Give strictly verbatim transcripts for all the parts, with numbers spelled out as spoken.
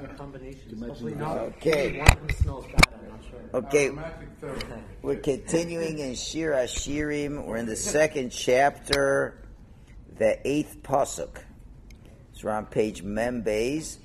a combination. Okay. One of them smells bad, I'm not sure. Okay. We're continuing in Shir Hashirim. We're in the second chapter, the eighth pasuk. So we're on page Mem Beis.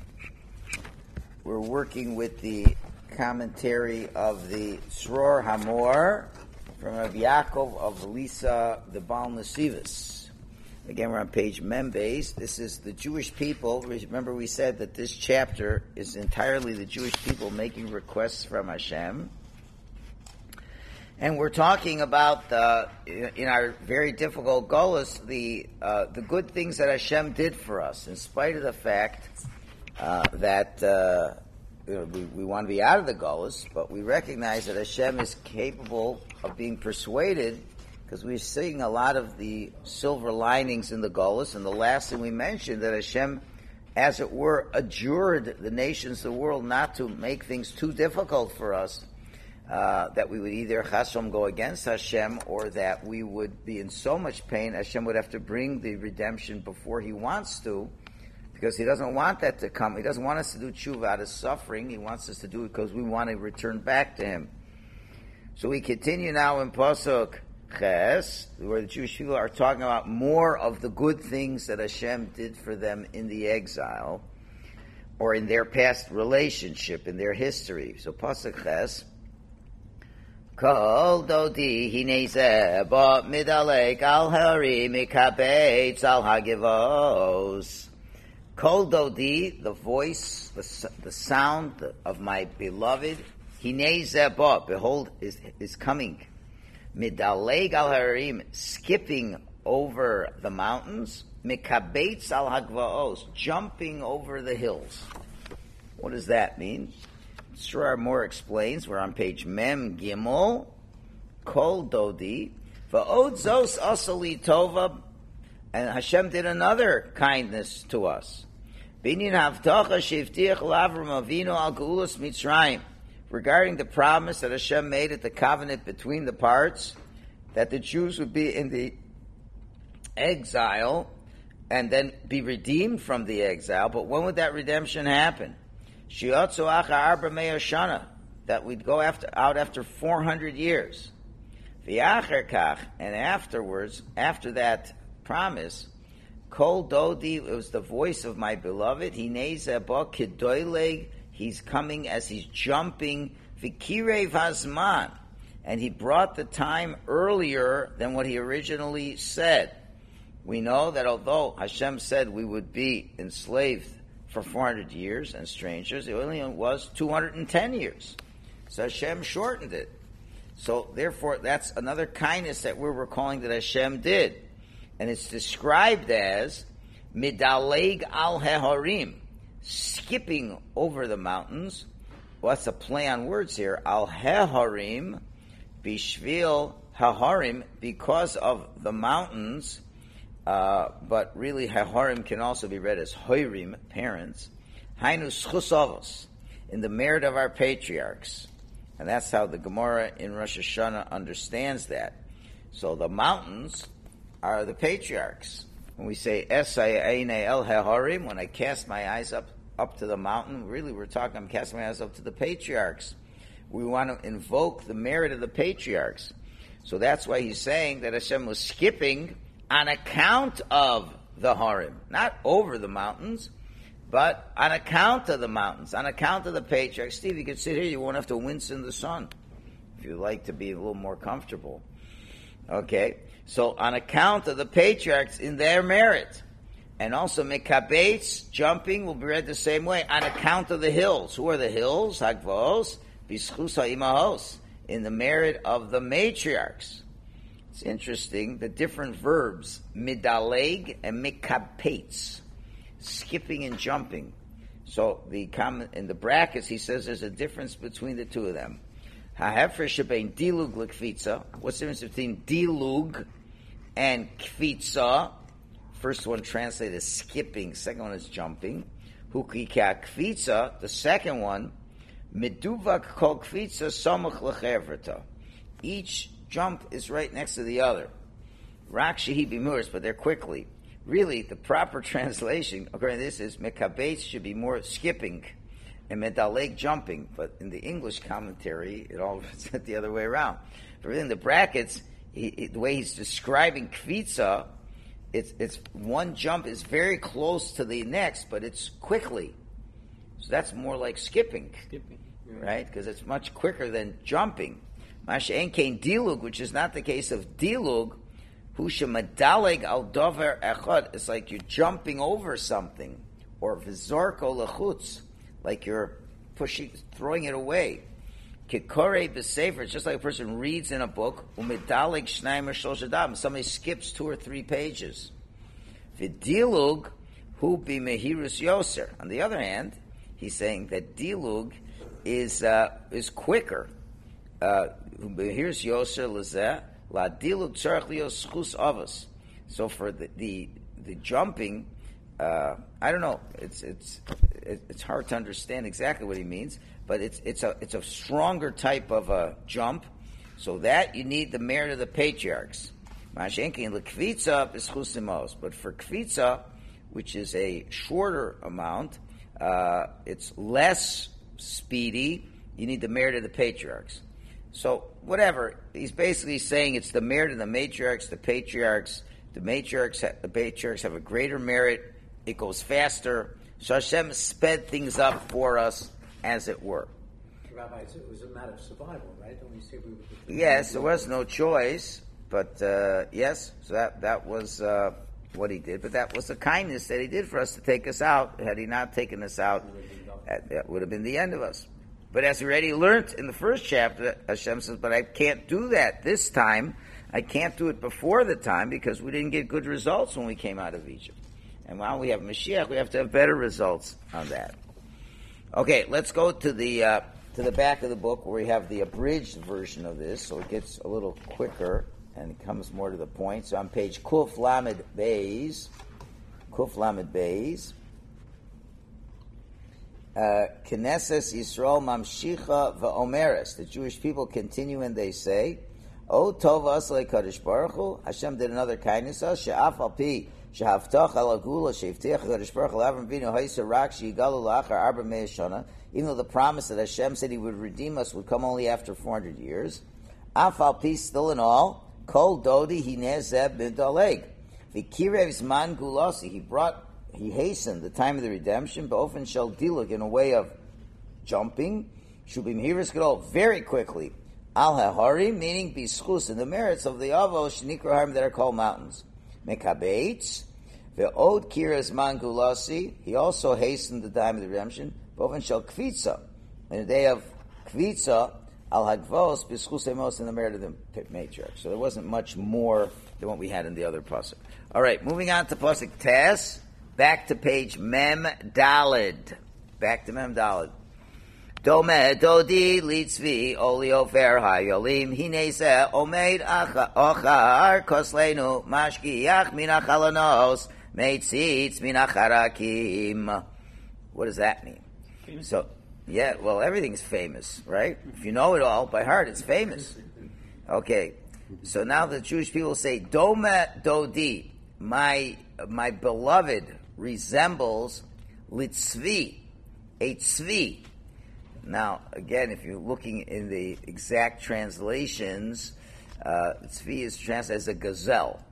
We're working with the commentary of the Tzror Hamor from Rav Yaakov of Lisa, the Baal Nesivos. Again, we're on page Mem Beis. This is the Jewish people. Remember, we said that this chapter is entirely the Jewish people making requests from Hashem. And we're talking about, uh, in our very difficult Golus, the uh, the good things that Hashem did for us, in spite of the fact uh, that uh, you know, we, we want to be out of the Golus, but we recognize that Hashem is capable of being persuaded, because we're seeing a lot of the silver linings in the Golus, and the last thing we mentioned, that Hashem, as it were, adjured the nations of the world not to make things too difficult for us, uh, that we would either Chasam go against Hashem, or that we would be in so much pain, Hashem would have to bring the redemption before He wants to, because He doesn't want that to come. He doesn't want us to do tshuva out of suffering. He wants us to do it because we want to return back to Him. So we continue now in Pasuk Ches, where the Jewish people are talking about more of the good things that Hashem did for them in the exile, or in their past relationship, in their history. So Pasuk Ches, Kol dodi hineze bo midalek al hari mikabetz al hagivos. Kol dodi, the voice, the, the sound of my beloved, hineze bo, behold, is, is coming. Midaleg al harim, skipping over the mountains. Mikabetz al hagvaos, jumping over the hills. What does that mean? Tzror Hamor explains. We're on page Mem Gimel. Kol dodi va'od zos asali tova, and Hashem did another kindness to us. Binyan havtacha shivtiach l'Avram Avinu al geulas Mitzrayim. Regarding the promise that Hashem made at the covenant between the parts, that the Jews would be in the exile and then be redeemed from the exile. But when would that redemption happen? Shiotzu acha arba mea shana, that we'd go after, out after four hundred years. V'acher kach, and afterwards, after that promise, kol dodi, it was the voice of my beloved, hinei zeba kidoileg, he's coming as he's jumping, Vikirev Hazman, and he brought the time earlier than what he originally said. We know that although Hashem said we would be enslaved for four hundred years and strangers, it only was two hundred ten years. So Hashem shortened it. So therefore, that's another kindness that we're recalling that Hashem did. And it's described as Midaleg al Heharim, skipping over the mountains. Well, that's a play on words here. Al Heharim, Bishvil Haharim, because of the mountains, uh, but really Haharim can also be read as Hoirim, parents. Hainu Schusavos, in the merit of our patriarchs. And that's how the Gemara in Rosh Hashanah understands that. So the mountains are the patriarchs. When we say Esai El Haharim, when I cast my eyes up up to the mountain, really we're talking, I'm casting my eyes up to the patriarchs. We want to invoke the merit of the patriarchs. So that's why he's saying that Hashem was skipping on account of the Harim. Not over the mountains, but on account of the mountains, on account of the patriarchs. Steve, you can sit here, you won't have to wince in the sun if you like to be a little more comfortable. Okay? So on account of the patriarchs in their merit. And also Mekabetz, jumping, will be read the same way, on account of the hills. Who are the hills? Hagvos, Bischus ha'imahos, in the merit of the matriarchs. It's interesting, the different verbs, midaleg and mikabetz, skipping and jumping. So the comment in the brackets, he says there's a difference between the two of them. Ha'hefer shebein dilug l'kfitza. What's the difference between dilug and kfitza? First one translated as skipping, second one is jumping. Hukika kfitza, the second one, meduvak kol kfitza samach l'chevrata. Each jump is right next to the other. Rak shehi bimuris, but they're quickly. really the proper translation, according to this, is mekabetz should be more skipping, and medaleg jumping. But in the English commentary, it all said the other way around. But in the brackets, he, he, the way he's describing kvitza, it's it's one jump is very close to the next, but it's quickly. So that's more like skipping, Skipping. Yeah. right? Because it's much quicker than jumping. Masha ein kein dilug, which is not the case of dilug. Husha madaleg al dover echad. It's like you're jumping over something, or vizorko lechutz, like you're pushing, throwing it away. Kikore b'sefer. It's just like a person reads in a book. Umedaleg shnaim or shlosh. Somebody skips two or three pages. V'dilug hu b'mehirus yoser. On the other hand, he's saying that dilug is uh, is quicker. Uh, here's yoser lezeh la dilug tzarich lios schus avos. So for the the, the jumping, uh, I don't know. It's it's it's hard to understand exactly what he means, but it's it's a it's a stronger type of a jump. So that you need the merit of the patriarchs. Mashenkin lekvitza is chusimos, but for kvitza, which is a shorter amount, uh, it's less speedy. You need the merit of the patriarchs. So whatever, he's basically saying it's the merit of the matriarchs, the patriarchs. The matriarchs, the patriarchs have a greater merit. It goes faster. So Hashem sped things up for us, as it were. Rabbi, it was a matter of survival, right? When we say we were Yes, there was no choice, but uh, yes, so that that was uh, what he did. But that was the kindness that he did for us to take us out. Had he not taken us out, that, that would have been the end of us. But as we already learned in the first chapter, Hashem says, but I can't do that this time. I can't do it before the time because we didn't get good results when we came out of Egypt. And while we have Mashiach, we have to have better results on that. Okay, let's go to the uh, to the back of the book where we have the abridged version of this, so it gets a little quicker and it comes more to the point. So on page Kuf Lamed Beis, Kuf Lamed Beis, uh, Knesses Yisrael Mamshicha V'Omeres. The Jewish people continue and they say, O Tov Aslei Kadosh Baruch Hu, Hashem did another kindness to us, She'af Al Pi, She'haftach Al Agula, She'ivtiach Kadosh Baruch Hu, Avram Vino Haisa Rak, She'yigalu La'achar Arba Mei Shana. Even though the promise that Hashem said He would redeem us would come only after four hundred years, Af Al Pi, still in all, Kol Dodi Hineh Zeb Bin Daleg. V'kirev Zman Gulasi, He brought, He hastened the time of the redemption, B'ofen Shel Dilug, in a way of jumping, Shubim Hiris Gadol, very quickly. Al ha'harim, meaning bischus, in the merits of the avos shnikra harim that are called mountains. Mekabeitz, ve'od kiras mangulasi. He also hastened the time of the redemption. Boven shel kvitza, in the day of kvitza, al hagvos bischus emos, in the merit of the matriarch. So there wasn't much more than what we had in the other pasuk. All right, moving on to pasuk Tes, back to page Mem Dalid, back to Mem Dalid. Dome dodi litzvi oli ofer hayolim hineze omeid ochar koslenu mashgiach minachalanos meitzitz minacharakim. What does that mean? Famous. So, yeah, well, everything's famous, right? If you know it all by heart, it's famous. Okay, so now the Jewish people say, Dome dodi, my my beloved resembles litzvi, a tzvi. Now, again, if you're looking in the exact translations, uh, tzvi is translated as a gazelle.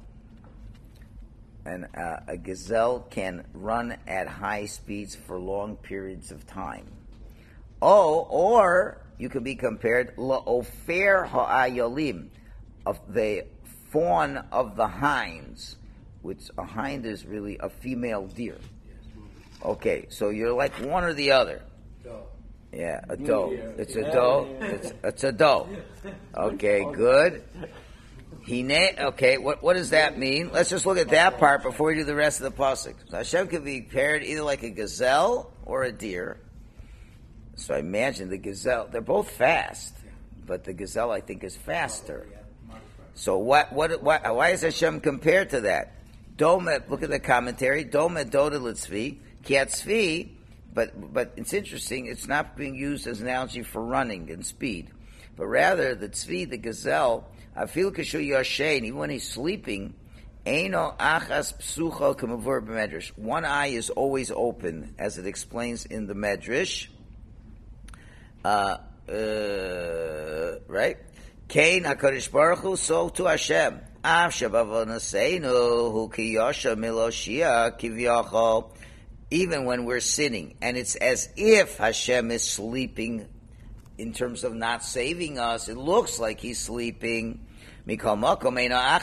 And uh, a gazelle can run at high speeds for long periods of time. Oh, or you could be compared la'ofer ha'ayolim, of the fawn of the hinds, which a hind is really a female deer. Okay, so you're like one or the other. Yeah, a doe. It's a doe. It's, it's a doe. Okay, good. He na- Okay, what what does that mean? Let's just look at that part before we do the rest of the pasuk. So Hashem could be paired either like a gazelle or a deer. So I imagine the gazelle. They're both fast, but the gazelle I think is faster. So what what, what why is Hashem compared to that? Dome. Look at the commentary. Dome doda litzvi kiatzvi. But but it's interesting, it's not being used as an analogy for running and speed. But rather, the tzvi, the gazelle, afil kashu yashen, even when he's sleeping, Eino achas psucha k'mavur b'medrash. One eye is always open, as it explains in the Medrash. Uh, uh, right? Kain HaKadosh Baruch Hu, so to Hashem. Av shabavonaseinu hu ki yosha miloshia kivyachol. Even when we're sinning, and it's as if Hashem is sleeping in terms of not saving us, it looks like He's sleeping. There's one eye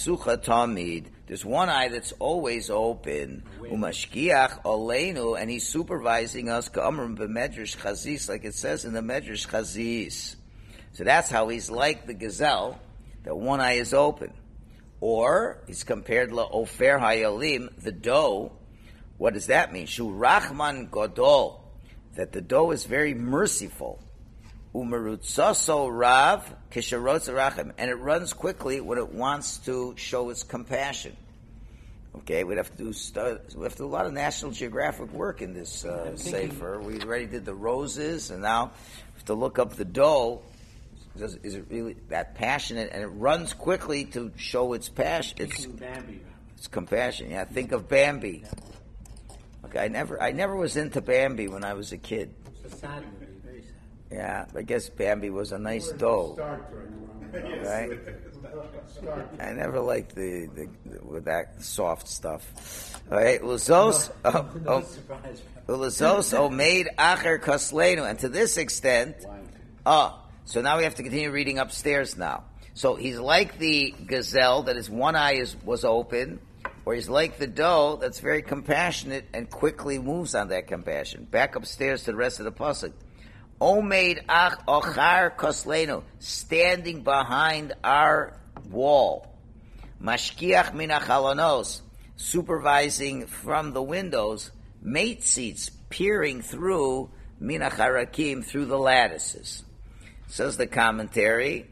that's always open, umashkiach aleinu, and He's supervising us, ka'amrim b'medrash chazis, like it says in the Medrash Chazis. So that's how He's like the gazelle, that one eye is open. Or, He's compared la'ofer hayalim, the doe. What does that mean? Shu rachman godol, that the doe is very merciful. Umerutzaso rav kisharotz rachem, and it runs quickly when it wants to show its compassion. Okay, we'd have to do we have to do a lot of National Geographic work in this uh, sefer. We already did the roses, and now we have to look up the doe. Is, is it really that passionate? And it runs quickly to show its passion. It's, Bambi. It's compassion. Yeah, think of Bambi. Okay, I never, I never was into Bambi when I was a kid. It's a sad movie, very sad. Yeah, I guess Bambi was a nice doe, right? I never liked the, the, the with that soft stuff. All right, Luzos, No, no oh, surprise. Luzos omeid acher koslenu, and to this extent, oh, so now we have to continue reading upstairs now. So he's like the gazelle that his one eye is was open. Or he's like the doe that's very compassionate and quickly moves on that compassion. Back upstairs to the rest of the pasuk. Omeid ach ochar koslenu, standing behind our wall. Mashkiach min hachalonos, supervising from the windows. Mate seats, peering through min hacharakim, through the lattices. Says the commentary.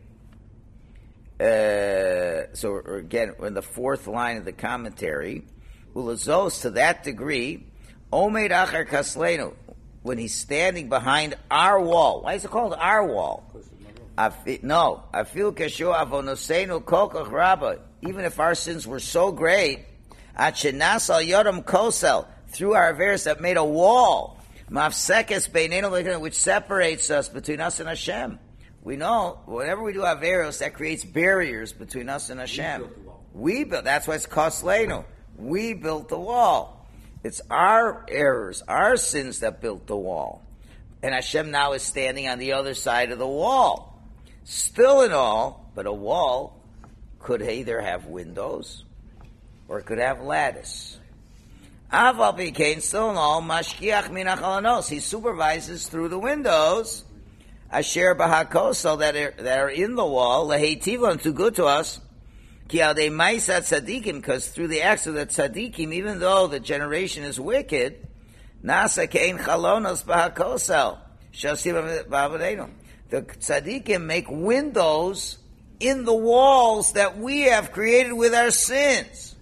Uh, so again, we're in the fourth line of the commentary. Ulazos, to that degree, Omeid Achar Kaslenu, when he's standing behind our wall. Why is it called our wall? Afi, no, I feel kashu avonosenu kokach rabba. Even if our sins were so great, achenasal yodam kosel, through our averos that made a wall, mafsekes beinenu, which separates us between us and Hashem. We know, whenever we do Averos, that creates barriers between us and Hashem. We built, that's why it's Koslenu. We built the wall. It's our errors, our sins that built the wall. And Hashem now is standing on the other side of the wall. Still in all, but a wall could either have windows, or it could have lattice. Aval Bikain, still in all, Mashkiach Minachalanos. He supervises through the windows, Asher Bahakosel, that are, that are in the wall, Laheitivon, too good to us, Ki Aldei Maisat Tzadikim, because through the acts of the Tzadikim, even though the generation is wicked, Nasa Kein Chalonos Bahakosel, Shasim Ba'avadenu. The Tzadikim make windows in the walls that we have created with our sins.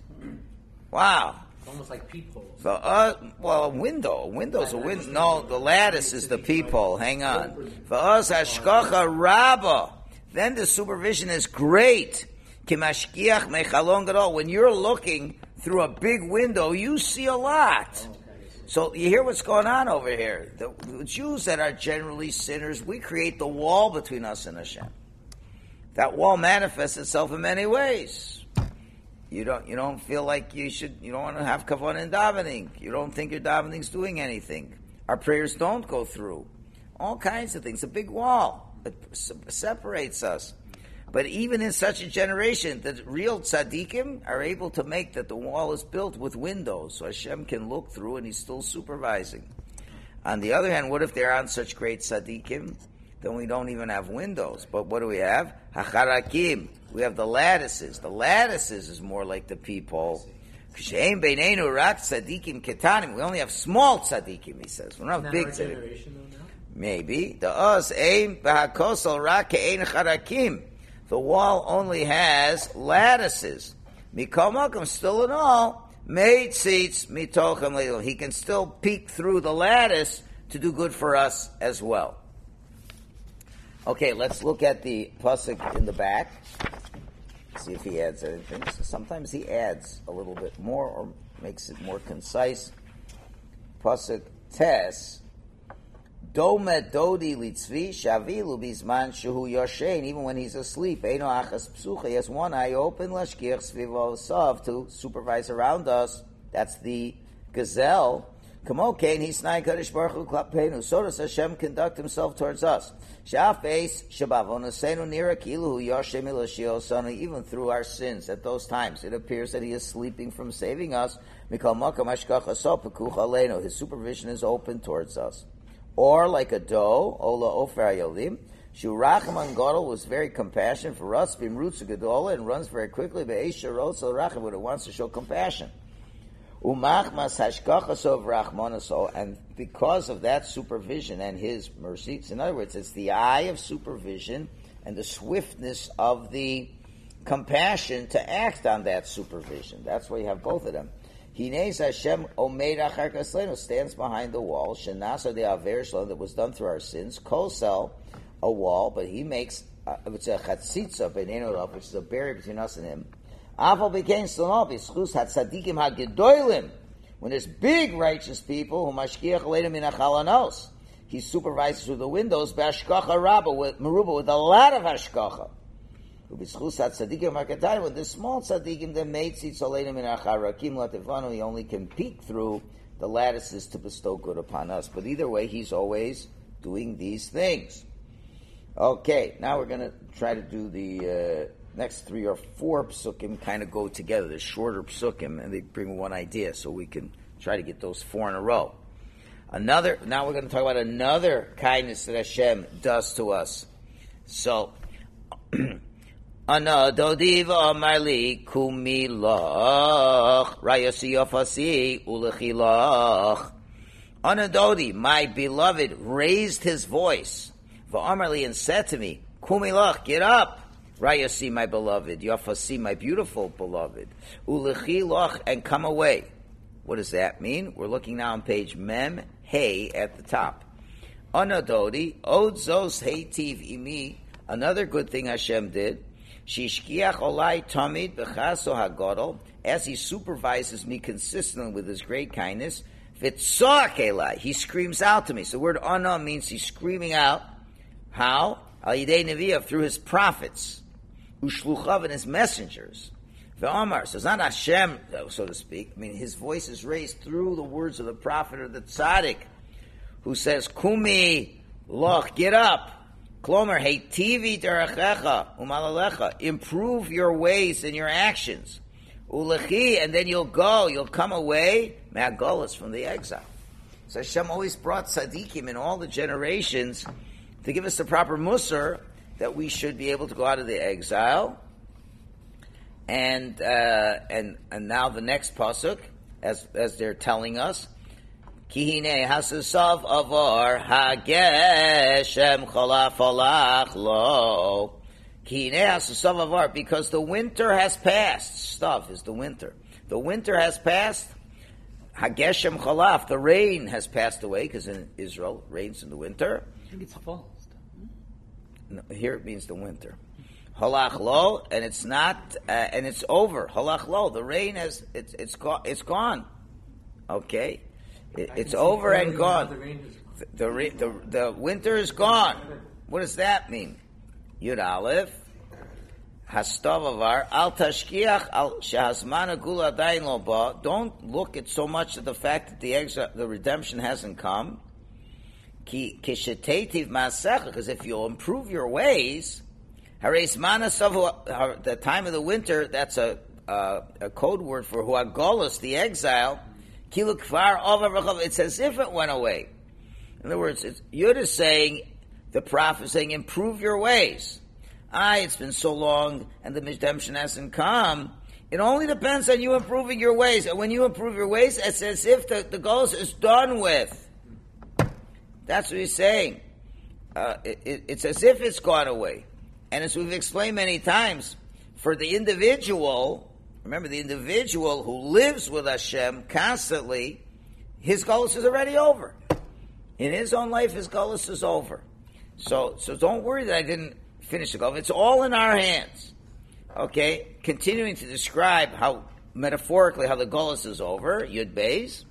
Wow. Almost like peepholes. So, uh, well, a window. A window's a window. No, the lattice is the peephole. Hang on. For us, hashkacha rabba. Then the supervision is great. Kimashkiach mechalon gadol. When you're looking through a big window, you see a lot. So you hear what's going on over here. The, the Jews that are generally sinners, we create the wall between us and Hashem. That wall manifests itself in many ways. You don't, you don't feel like you should, you don't want to have kavanah in davening. You don't think your davening's doing anything. Our prayers don't go through. All kinds of things. A big wall that separates us. But even in such a generation, the real tzaddikim are able to make that the wall is built with windows, so Hashem can look through and He's still supervising. On the other hand, what if there aren't such great tzaddikim? Then we don't even have windows. But what do we have? Hacharakim. We have the lattices. The lattices is more like the peephole. We only have small tzaddikim, he says. We don't have big tzaddikim. Maybe. The us aim b'hakosel rak ke'ein charakim. The wall only has lattices. Mikol makom, still in all, made seats mitochem leil. He can still peek through the lattice to do good for us as well. Okay, let's look at the pasuk in the back. See if he adds anything. So sometimes he adds a little bit more or makes it more concise. Pasuk Tes. Domet dodi litzvi shavilu bizman shehu yoshein. Even when he's asleep, eino achas psucha. He has one eye open. Lashkiach svivo sav to supervise around us. That's the gazelle. Kamo kain hisnai kadosh baruch hu klapeinu. So does Hashem conduct Himself towards us. Shafeis shabavonosenu nira kilu yoshem iloshiosanu. Even through our sins, at those times, it appears that He is sleeping from saving us. Mikol makam hashgacha so pekuch aleinu. His supervision is open towards us. Or like a doe, Ola Ofer Ayolim, Shuracham Gadol was very compassionate for us, Bimrutz Gadola, and runs very quickly, Be'esha Rotzel Racham, when it wants to show compassion. Umachmas Hashkachasov Rachmanaso, and because of that supervision and His mercies, in other words, it's the eye of supervision and the swiftness of the compassion to act on that supervision. That's why you have both of them. Hinez Hashem Omeid Achar Kaslenu stands behind the wall. Shenasa de Aver Shalom that was done through our sins. Kosel, a wall, but He makes uh, it's a chatzitza b'neinolav, which is a barrier between us and Him. Aval became Shalom b'schus hatzadikim hagedolim. When there's big righteous people who mashkiach aleinu min achalanos, He supervises through the windows b'ashkacha rabba with meruba with a lot of hashkacha. When this small tzaddikim that made tzitzoleinim in acharakim lativanu, he only can peek through the lattices to bestow good upon us. But either way, He's always doing these things. Okay, now we're going to try to do the uh, next three or four psukim kind of go together. The shorter psukim, and they bring one idea, so we can try to get those four in a row. Another. Now we're going to talk about another kindness that Hashem does to us. So. Ana dodiva amarli kumilach rayasi yafasi ulechilach. Ana dodi, my beloved, raised his voice. Va'amarli, and said to me, kumilach, get up. Rayasi, my beloved, yafasi, my beautiful beloved. Ulechilach, and come away. What does that mean? We're looking now on page Mem Hey at the top. Ana dodi od zos heitiv imi. Another good thing Hashem did. Shishkiach olai tamid b'chaso hagadol, as He supervises me consistently with His great kindness. V'tzoak elai, He screams out to me. So the word ana means He's screaming out. How? Al yidei neviyav, through His prophets, ushluchav, and His messengers. V'amar, so it's not Hashem, so to speak. I mean, His voice is raised through the words of the prophet or the tzaddik, who says, "Kumi loch, get up." Klomer, heitivi derachecha umalalecha. Improve your ways and your actions. Ulechi, and then you'll go, you'll come away. Me'agolas, from the exile. So Hashem always brought tzaddikim in all the generations to give us the proper musar that we should be able to go out of the exile. And uh, and and now the next pasuk, as as they're telling us. Kihine hasasav avar hageshem cholaf olach lo. Kihine hasasav avar, because the winter has passed. Stav is the winter. The winter has passed. Hageshem cholaf, the rain has passed away, because in Israel it rains in the winter. I think it's fall. No, here it means the winter. Halach lo, and it's not, uh, and it's over. Halach lo, the rain has, it's it's gone. It's gone. Okay. It, it's over and gone. The, the the the winter is gone. What does that mean? Yud Aleph Hastavavar Al Tashkiach Al Shahasmana Gula Dain Lo Ba. Don't look at so much at the fact that the exile, the redemption hasn't come. Ki Kishetetiv Masecha, because if you'll improve your ways, Hareis Mana Savu, the time of the winter, that's a uh, a code word for Huagolos, the exile. It's as if it went away. In other words, it's, you're just saying, the prophet is saying, improve your ways. Ah, it's been so long and the redemption hasn't come. It only depends on you improving your ways. And when you improve your ways, it's as if the, the goal is done with. That's what he's saying. Uh, it, it, it's as if it's gone away. And as we've explained many times, for the individual, remember, the individual who lives with Hashem constantly, his galus is already over. In his own life, his galus is over. So, so don't worry that I didn't finish the galus. It's all in our hands. Okay, continuing to describe how, metaphorically, how the Golus is over, Yud Beis.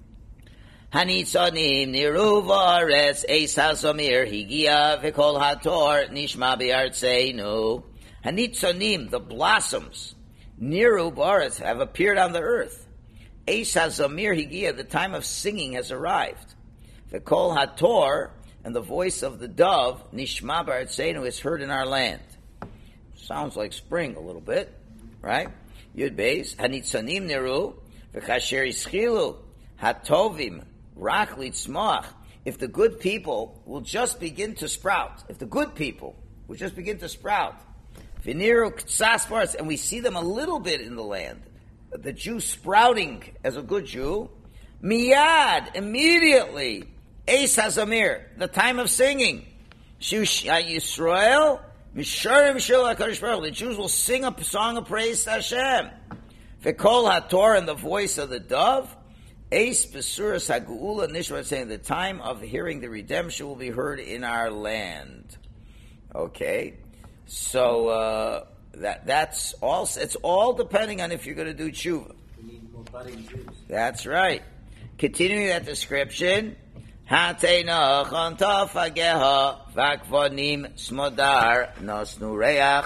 Hanitzonim niru v'aretz eis hazomir higia v'kol hator nishma b'artzeinu. Hanitzonim, the blossoms, niru v'aretz, have appeared on the earth. Eis hazomir higia, the time of singing has arrived. V'kol hator, and the voice of the dove, nishma b'artzeinu, is heard in our land. Sounds like spring a little bit, right? Yud Beis, Hanitzonim niru, v'chasher ischilu, hatovim, rak litzmach. If the good people will just begin to sprout, if the good people will just begin to sprout, v'niru ktsas baretz, and we see them a little bit in the land, the Jew sprouting as a good Jew, miyad, immediately, eis hazamir, the time of singing, Shush Yisrael, the Jews will sing a song of praise to Hashem. V'kol hator, and the voice of the dove. Eis besuras hageula nishma, saying the time of hearing the redemption will be heard in our land. Okay, so uh, that that's all. It's all depending on if you're going to do tshuva. We need more budding Jews. That's right. Continuing that description. Hatena chanta fageha vakvonim smodar nosnu reach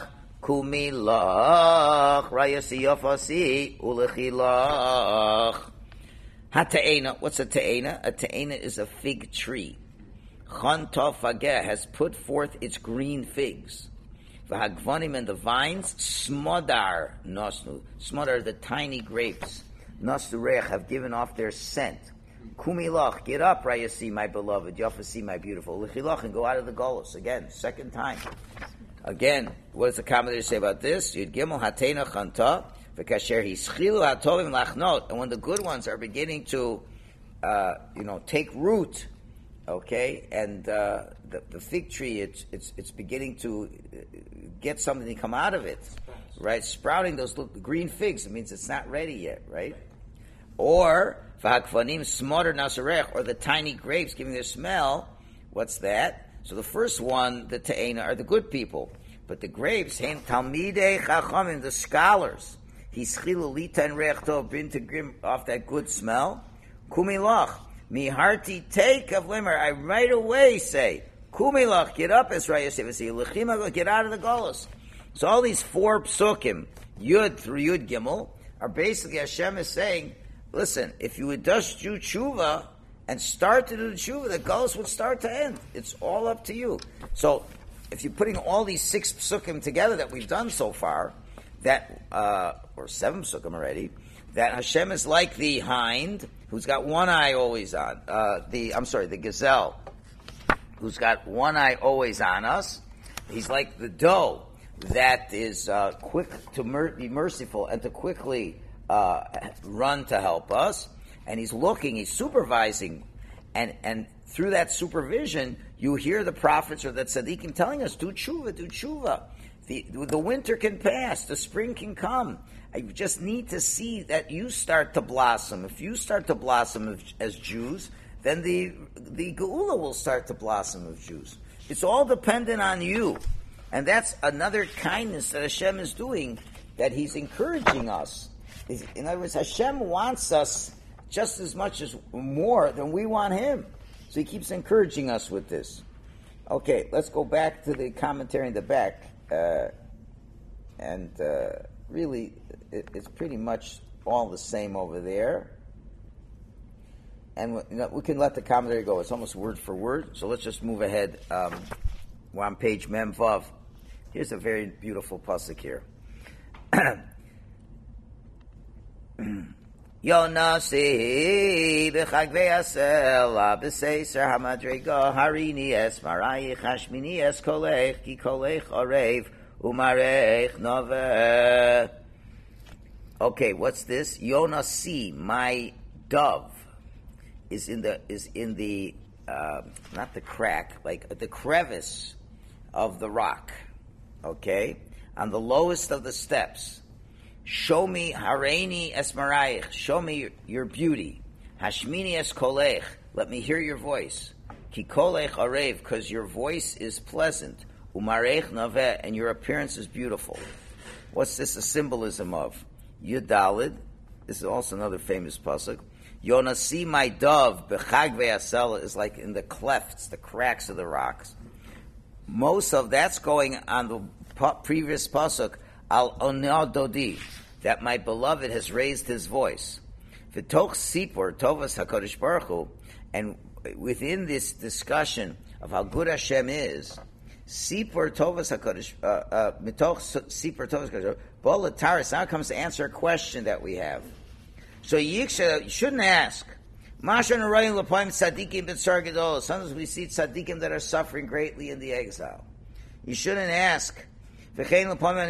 kumilach rayasi yofasi ulechilach. Hateina, what's a teina? A teina is a fig tree. Chanta fageh has put forth its green figs. V'hagvonim, and the vines, smodar nosnu. Smodar, the tiny grapes. Nosnu reach, have given off their scent. Kumilach, get up, Rayasi, my beloved, Yafasi, my beautiful. Lechilach, and go out of the Golus. Again, second time. Again, what does the commentator say about this? Yud Gimel Hatena Chanta, v'kasher hischilu hatovim lachnot, and when the good ones are beginning to, uh, you know, take root, okay, and uh, the, the fig tree, it's it's it's beginning to get something to come out of it, right? Sprouting those little green figs, it means it's not ready yet, right? Or v'hakvanim smoder nasarech, or the tiny grapes giving their smell. What's that? So the first one, the te'ena, are the good people, but the grapes, hein talmidei chachamim, the scholars, hischilu lita and reich tov, bring to grim off that good smell. Kumilach, miharti take of limer, I right away say, kumilach, get up, Esraya Sivasi, lechima, get out of the Golus. So all these four psukim, Yud through Yud Gimel, are basically Hashem is saying, listen, if you would just do tshuva and start to do the tshuva, the Golus would start to end. It's all up to you. So, if you're putting all these six psukim together that we've done so far, that uh, or seven psukim already, that Hashem is like the hind who's got one eye always on. Uh, the I'm sorry, the gazelle who's got one eye always on us. He's like the doe that is uh, quick to mer- be merciful and to quickly Uh, run to help us, and he's looking, he's supervising, and and through that supervision, you hear the prophets or the tzaddikim telling us, do tshuva, do tshuva. The, the winter can pass, the spring can come. I just need to see that you start to blossom. If you start to blossom as, as Jews, then the the geula will start to blossom of Jews. It's all dependent on you, and that's another kindness that Hashem is doing, that He's encouraging us. In other words, Hashem wants us just as much as more than we want Him. So He keeps encouraging us with this. Okay, let's go back to the commentary in the back. Uh, and uh, really, it, it's pretty much all the same over there. And you know, we can let the commentary go. It's almost word for word. So let's just move ahead. Um, we're on page Mem Vav. Here's a very beautiful pasuk here. Yonasi b'chagvei asela b'seiser hamadrega harini es marayich hashmini es kolech ki kolech orev umarech noveh. Okay, what's this? Yonasi, my dove, is in the is in the uh, not the crack, like the crevice of the rock. Okay, on the lowest of the steps. Show me hareini esmarayich. Show me your beauty. Hashmini es kolech. Let me hear your voice. Ki kolech arev, because your voice is pleasant. Umarech naveh, and your appearance is beautiful. What's this a symbolism of? Yudalid. This is also another famous pasuk. Yonasi my dove bechag ve'asela is like in the clefts, the cracks of the rocks. Most of that's going on the previous pasuk al onah dodi, that my beloved has raised his voice. V'toch sipur tovas Hakadosh Baruch Hu, and within this discussion of how good Hashem is, sipur tovas Hakadosh mitoch sipur tovas Hakadosh Baruch Hu, Taris now comes to answer a question that we have. So you shouldn't ask. Sometimes we see tzaddikim that are suffering greatly in the exile. You shouldn't ask. And there's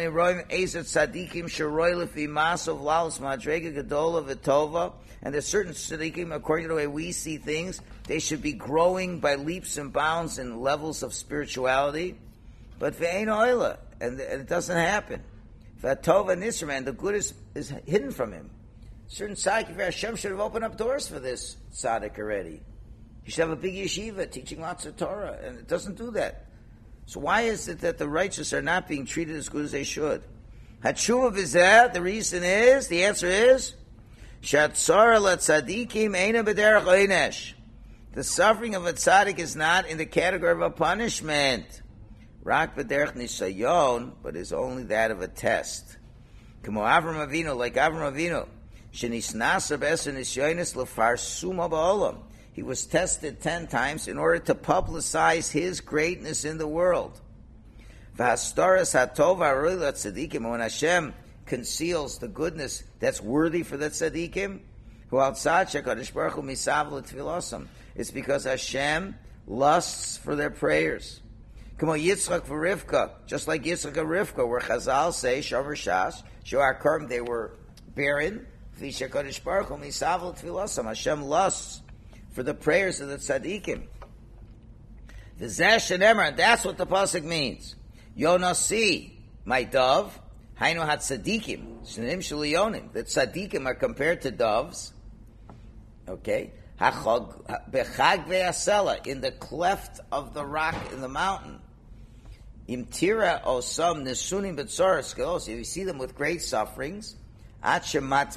certain tzaddikim, according to the way we see things, they should be growing by leaps and bounds in levels of spirituality. But ve'ein oila, and it doesn't happen. V'atova nisra, and the good is, is hidden from him. Certain tzaddik, Hashem should have opened up doors for this tzaddik already. He should have a big yeshiva teaching lots of Torah, and it doesn't do that. So why is it that the righteous are not being treated as good as they should? Hatshuva v'zeh, the reason is, the answer is, Shatzara l'tzadikim eina b'derech oinesh. The suffering of a tzaddik is not in the category of a punishment. Rak b'derech nisayon, but is only that of a test. Kamo Avram Avinu, like Avram Avinu, shenisnasa b'eser nisyonis l'farsuma ba'olam. He was tested ten times in order to publicize his greatness in the world. V'hastaras hatov ha'aroi l'tzadikim, when Hashem conceals the goodness that's worthy for the tzaddikim, who outside HaKadosh Baruch Hu misav l'tfilosam. It's because Hashem lusts for their prayers. Come on, Yitzchak v'Rivka, just like Yitzchak and Rivka, where Chazal say, Shavar Shas, Shoar Karm, they were barren. HaKadosh Baruch Hu misav l'tfilosam. Hashem lusts for the prayers of the tzaddikim. V'zeh shenemar, and that's what the pasuk means. Yonasi, my dove, hainu hatzaddikim, shenim sheliyonim. The tzaddikim are compared to doves. Okay, hachog bechag ve'asela, in the cleft of the rock in the mountain. Imtira osam nesunim b'tzoros gelos. You see them with great sufferings. Until they have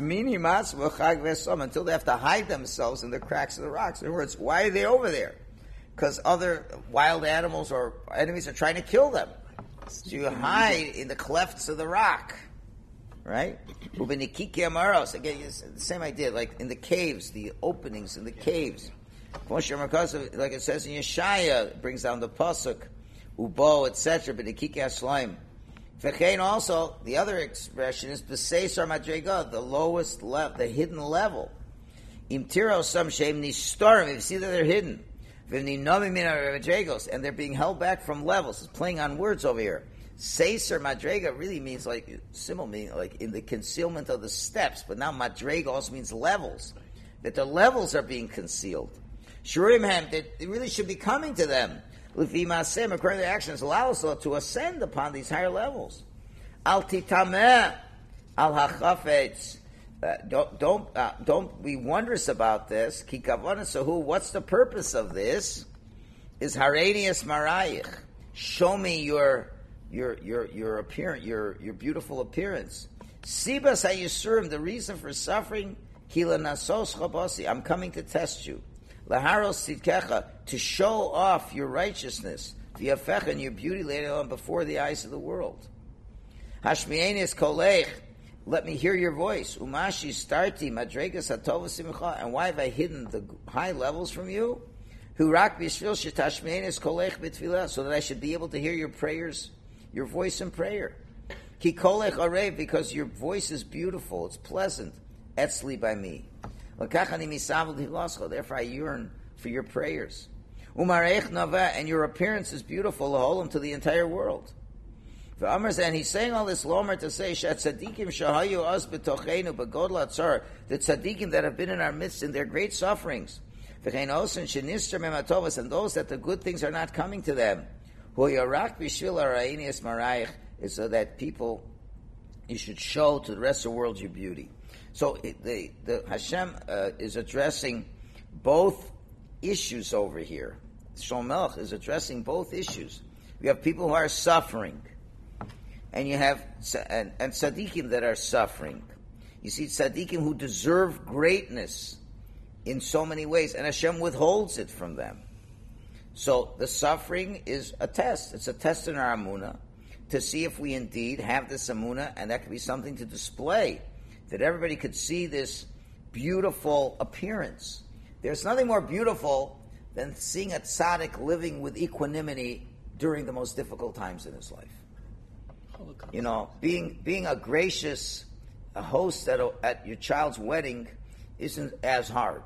to hide themselves in the cracks of the rocks. In other words, why are they over there? Because other wild animals or enemies are trying to kill them. So you hide in the clefts of the rock. Right? Again, it's the same idea, like in the caves, the openings in the caves. Like it says in Yeshaya, it brings down the pasuk, Ubo, et cetera, b'nikiki aslayim. V'chein also, the other expression is b'seisar madrega, the lowest level, the hidden level. Im tiro some shem nistorim, you see that they're hidden. V'ninomim min madregos, and they're being held back from levels. It's playing on words over here. Seisar madrega really means like, simple meaning, like in the concealment of the steps, but now madrega also means levels. That the levels are being concealed. Shurim hem, that it really should be coming to them. According to their actions, allow us to ascend upon these higher levels. Al titameh, al hachafetz. Don't don't uh, don't be wondrous about this. Ki kavanasahu. What's the purpose of this? Is harenius marayich. Show me your your your your appearance, your your beautiful appearance. Sibas hayisurim. The reason for suffering. Kila nasos chabasi. I'm coming to test you. Laharos sidkecha, to show off your righteousness, v'yafecha, and your beauty later on before the eyes of the world. Hashmienis kolech, let me hear your voice. Umashi starti madregas hatova simcha, and why have I hidden the high levels from you? Hurak b'shvil shetashmienis kolech b'tfilah, so that I should be able to hear your prayers, your voice in prayer. Ki kolech arev, because your voice is beautiful, it's pleasant. Etzli by me. Therefore I yearn for your prayers. And your appearance is beautiful to the entire world. And he's saying all this lomer to say the tzaddikim that have been in our midst in their great sufferings, and those that the good things are not coming to them, is so that people, you should show to the rest of the world your beauty. So it, the, the Hashem uh, is addressing both issues over here. Shalom Melech is addressing both issues. We have people who are suffering. and you have and, and tzaddikim that are suffering. You see tzaddikim who deserve greatness in so many ways, and Hashem withholds it from them. So the suffering is a test. It's a test in our Amunah to see if we indeed have this Amunah, and that could be something to display, that everybody could see this beautiful appearance. There's nothing more beautiful than seeing a tzaddik living with equanimity during the most difficult times in his life. Holocaust. You know, being being a gracious a host at, a, at your child's wedding isn't as hard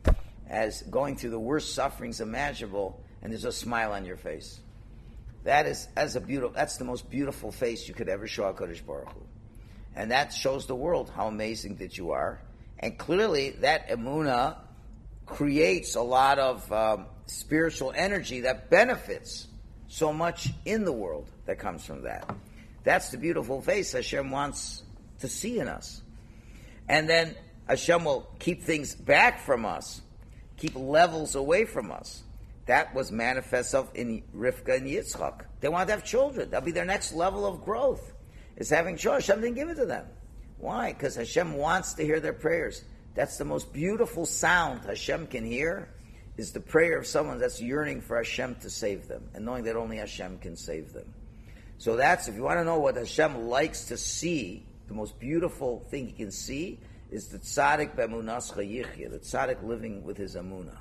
as going through the worst sufferings imaginable, and there's a smile on your face. That is as a beautiful. That's the most beautiful face you could ever show HaKadosh Baruch Hu, and that shows the world how amazing that you are. And clearly, that emunah creates a lot of um, spiritual energy that benefits so much in the world that comes from that. That's the beautiful face Hashem wants to see in us. And then Hashem will keep things back from us, keep levels away from us. That was manifest of in Rivka and Yitzchak. They want to have children. That'll be their next level of growth, is having children. Hashem didn't give it to them. Why? Because Hashem wants to hear their prayers. That's the most beautiful sound Hashem can hear, is the prayer of someone that's yearning for Hashem to save them, and knowing that only Hashem can save them. So that's, if you want to know what Hashem likes to see, the most beautiful thing he can see is the tzaddik b'emunas chayichya, the tzaddik living with his emunah.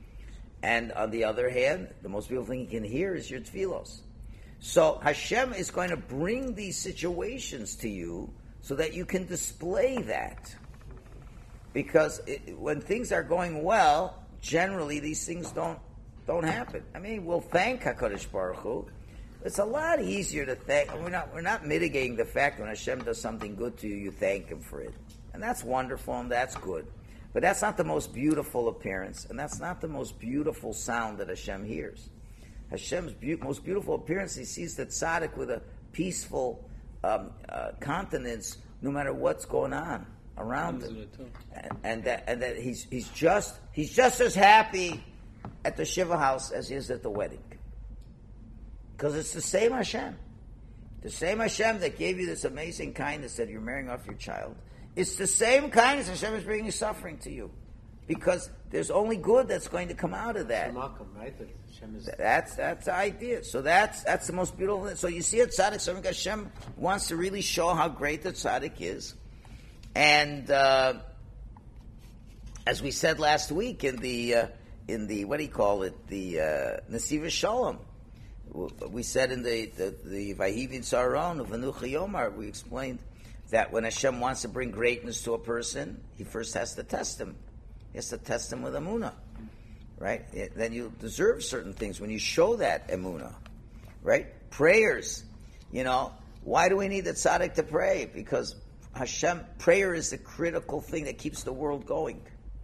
And on the other hand, the most beautiful thing he can hear is your tefillos. So Hashem is going to bring these situations to you so that you can display that. Because it, when things are going well, generally these things don't don't happen. I mean, we'll thank HaKadosh Baruch Hu. It's a lot easier to thank. We're not we're not mitigating the fact when Hashem does something good to you, you thank Him for it, and that's wonderful and that's good. But that's not the most beautiful appearance, and that's not the most beautiful sound that Hashem hears. Hashem's be- most beautiful appearance, He sees the tzaddik with a peaceful um, uh, countenance, no matter what's going on around him, and, and that and that he's he's just he's just as happy at the Shiva house as he is at the wedding, because it's the same Hashem, the same Hashem that gave you this amazing kindness that you're marrying off your child. It's the same kindness Hashem is bringing suffering to you, because there's only good that's going to come out of that. Right? That Hashem is... That's that's the idea. So that's that's the most beautiful thing. So you see, a tzaddik, something Hashem wants to really show how great the tzaddik is. And uh, as we said last week in the uh, in the what do you call it, the uh, Nesiva Shalom, we said in the the, the Vayivin Saron of Anucha Yomar, we explained that when Hashem wants to bring greatness to a person, He first has to test him. He has to test him with emunah, right? It, then you deserve certain things when you show that emunah, right? Prayers, you know, why do we need the tzaddik to pray? Because Hashem, prayer is the critical thing that keeps the world going.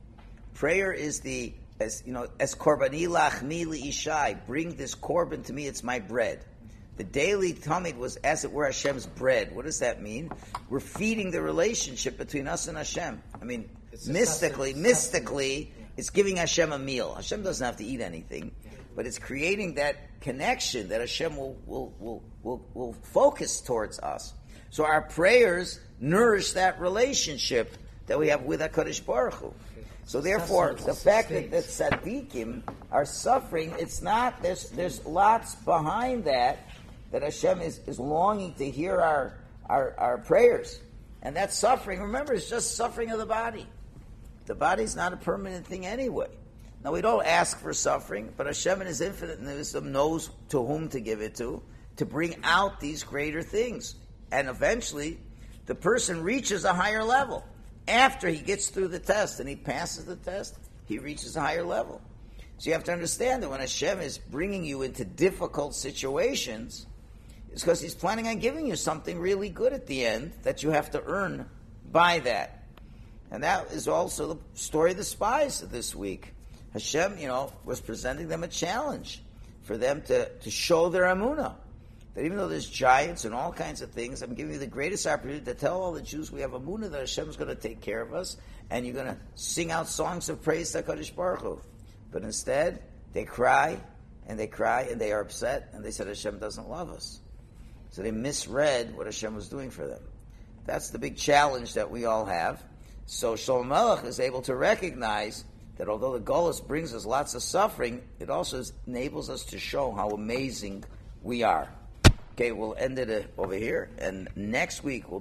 Prayer is the, as you know, as korbani lachmi liishai, bring this korban to me, it's my bread. The daily tamid was, as it were, Hashem's bread. What does that mean? We're feeding the relationship between us and Hashem. I mean, it's mystically, mystically, yeah. It's giving Hashem a meal. Hashem doesn't have to eat anything, but it's creating that connection that Hashem will will will will, will focus towards us. So our prayers nourish that relationship that we have with HaKadosh Baruch Hu. So therefore, the fact that the tzaddikim are suffering, it's not, there's there's lots behind that, that Hashem is, is longing to hear our, our, our prayers. And that suffering, remember, is just suffering of the body. The body's not a permanent thing anyway. Now, we don't ask for suffering, but Hashem in His infinite wisdom knows to whom to give it to, to bring out these greater things. And eventually, the person reaches a higher level. After he gets through the test and he passes the test, he reaches a higher level. So you have to understand that when Hashem is bringing you into difficult situations, it's because He's planning on giving you something really good at the end that you have to earn by that. And that is also the story of the spies this week. Hashem, you know, was presenting them a challenge for them to, to show their emunah. That even though there's giants and all kinds of things, I'm giving you the greatest opportunity to tell all the Jews we have emunah that Hashem is going to take care of us, and you're going to sing out songs of praise to HaKadosh Baruch Hu. But instead, they cry, and they cry, and they are upset, and they said Hashem doesn't love us. So they misread what Hashem was doing for them. That's the big challenge that we all have. So Shlomo Melech is able to recognize that although the Golus brings us lots of suffering, it also enables us to show how amazing we are. Okay, we'll end it uh, over here, and next week we'll